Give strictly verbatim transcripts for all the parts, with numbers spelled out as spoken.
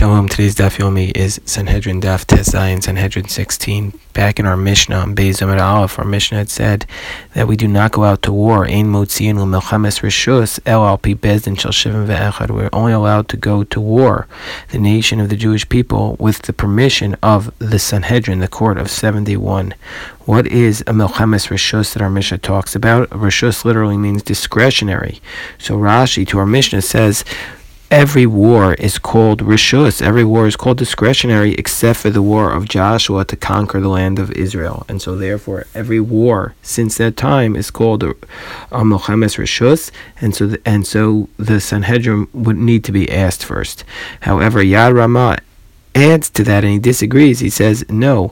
Shalom. Today's Daf Yomi is Sanhedrin Daf Tes Zayin, Sanhedrin sixteen. Back in our Mishnah, on Beis Amud Aleph, our Mishnah had said that we do not go out to war. Ein motziin u'melchames rishus el al pi bezdin shel shivim ve'echad. We're only allowed to go to war, the nation of the Jewish people, with the permission of the Sanhedrin, the court of seventy-one. What is a melchames rishus that our Mishnah talks about? Rishus literally means discretionary. So Rashi to our Mishnah says, every war is called rishus. Every war is called discretionary, except for the war of Joshua to conquer the land of Israel. And so, therefore, every war since that time is called a, a melchames rishus. And so, the, and so the Sanhedrin would need to be asked first. However, Yad Ramah adds to that, and he disagrees. He says, no.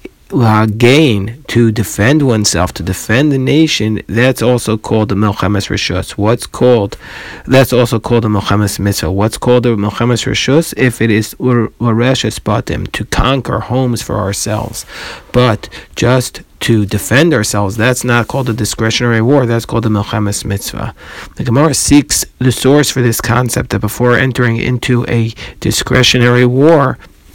Gain to defend oneself, to defend the nation, that's also called a melchames rishus. What's called, that's also called a melchames mitzvah. What's called a melchames rishus? If it is l'reshes batim, to conquer homes for ourselves. But just to defend ourselves, that's not called a discretionary war, that's called a melchames mitzvah. The Gemara seeks the source for this concept that before entering into a discretionary war,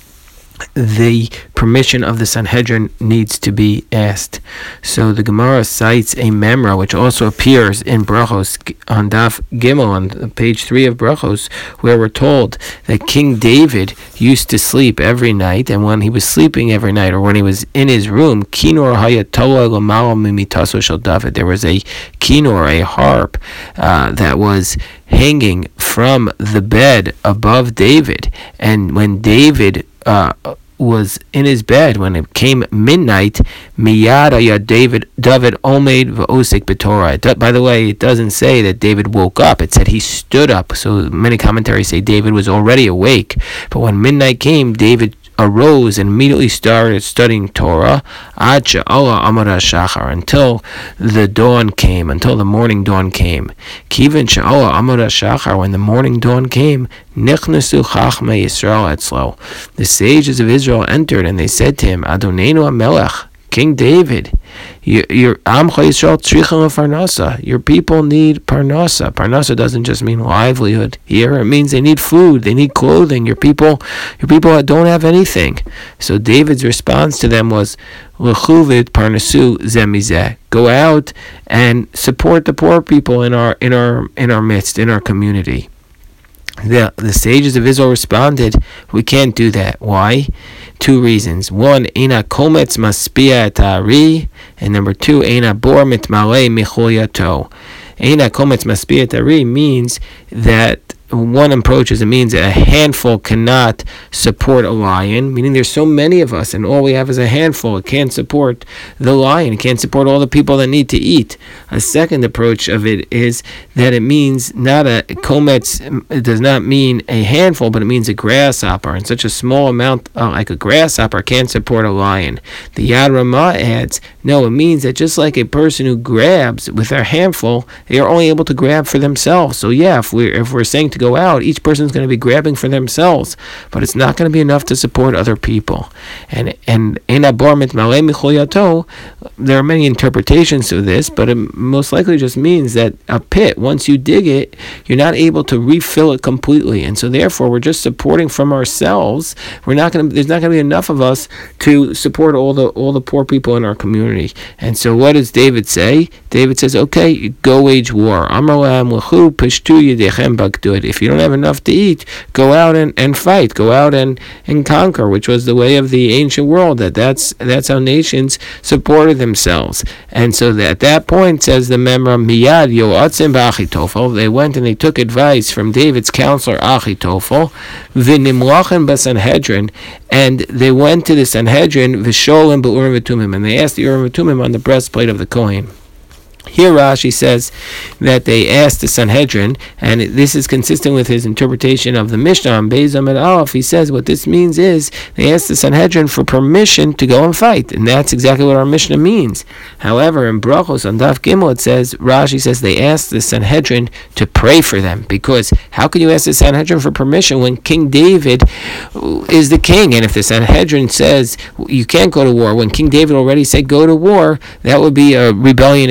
the permission of the Sanhedrin needs to be asked. So the Gemara cites a memra which also appears in Brachos on Daf Gimel on page three of Brachos, where we're told that King David used to sleep every night, and when he was sleeping every night, or when he was in his room, kinor hayatola l'malo mimitaso shel David, there was a kinor, a harp uh, that was hanging from the bed above David, and when David Uh, was in his bed, when it came midnight, miyad ya David David omed v'osik b'Torah. By the way, it doesn't say that David woke up. It said he stood up. So many commentaries say David was already awake. But when midnight came, David arose and immediately started studying Torah ad she'ala amara shachar, until the dawn came, until the morning dawn came. Kivan she'ala amara shachar, when the morning dawn came, nichnasu chachmei Yisrael etzlo, the sages of Israel entered, and they said to him, Adonenu HaMelech, King David, your Amcha Yisrael tzricha lefarnasa. Your people need parnasa. Parnasa doesn't just mean livelihood. Here it means they need food, they need clothing. Your people, your people don't have anything. So David's response to them was, L'chuvid parnasu zemizeh. Go out and support the poor people in our in our in our midst, in our community. The, the sages of Israel responded, we can't do that. Why? Two reasons. One, Eina kometz maspia et ha'ari, and number two, Eina bor mitmalei michulyato. Eina kometz maspia et ha'ari means that one approach is it means that a handful cannot support a lion, meaning there's so many of us and all we have is a handful. It can't support the lion. It can't support all the people that need to eat. A second approach of it is that it means not a kometz, it does not mean a handful, but it means a grasshopper. And such a small amount, uh, like a grasshopper, can't support a lion. The Yad Ramah adds, no, it means that just like a person who grabs with their handful, they are only able to grab for themselves. So yeah, if we're, if we're saying to go out, each person's going to be grabbing for themselves, but it's not going to be enough to support other people. And and there are many interpretations of this, but it most likely just means that a pit, once you dig it, you're not able to refill it completely, and so therefore we're just supporting from ourselves. We're not going to. There's not going to be enough of us to support all the all the poor people in our community. And so what does David say? David says, okay, go wage war. If you don't have enough to eat, go out and, and fight. Go out and, and conquer, which was the way of the ancient world. That that's that's how nations supported themselves. And so that at that point, says the memra, miyad yoatzim b'Achitofel, they went and they took advice from David's counselor Achitofel, v'nimlachen b'Sanhedrin, and they went to the Sanhedrin, v'sholim b'Urim v'Tumim, and they asked the Urim v'Tumim on the breastplate of the Kohen. Here Rashi says that they asked the Sanhedrin, and this is consistent with his interpretation of the Mishnah on Beis Amud Aleph. He says what this means is they asked the Sanhedrin for permission to go and fight, and that's exactly what our Mishnah means. However, in Brachos on Daf Gimel it says, Rashi says they asked the Sanhedrin to pray for them, because how can you ask the Sanhedrin for permission when King David is the king? And if the Sanhedrin says you can't go to war, when King David already said go to war, that would be a rebellion against the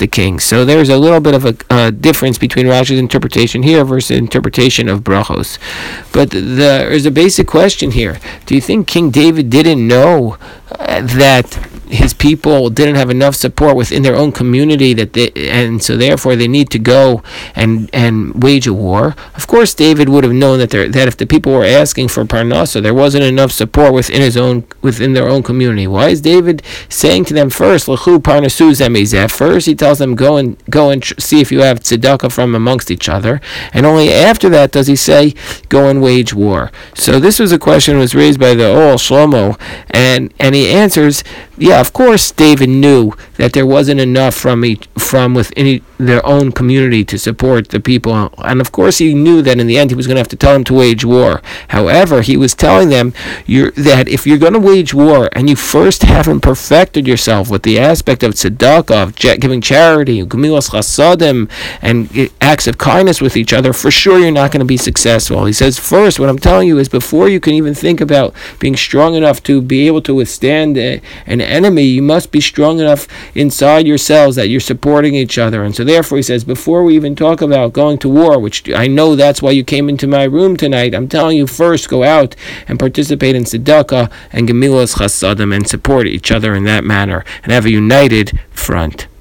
the king. So there's a little bit of a uh, difference between Rashi's interpretation here versus the interpretation of brachos. But the, there's a basic question here. Do you think King David didn't know uh, that his people didn't have enough support within their own community, that they, and so therefore they need to go and and wage a war? Of course, David would have known that there, that if the people were asking for parnasa, there wasn't enough support within his own within their own community. Why is David saying to them first, "L'chu parnasu zemizeh"? First, he tells them, "Go and go and tr- see if you have tzedakah from amongst each other," and only after that does he say, "Go and wage war." So this was a question that was raised by the Oel Shlomo, and and he answers, yeah, of course, David knew that there wasn't enough from each, from within e- their own community to support the people, and of course, he knew that in the end he was going to have to tell them to wage war. However, he was telling them you're, that if you're going to wage war and you first haven't perfected yourself with the aspect of tzedakah, of j- giving charity, gemilas chasadim, and uh, acts of kindness with each other, for sure you're not going to be successful. He says, first, what I'm telling you is before you can even think about being strong enough to be able to withstand uh, an enemy, you must be strong enough inside yourselves that you're supporting each other. And so therefore he says, before we even talk about going to war, which I know that's why you came into my room tonight, I'm telling you first, go out and participate in tzedakah and gemilas chasadim and support each other in that manner and have a united front.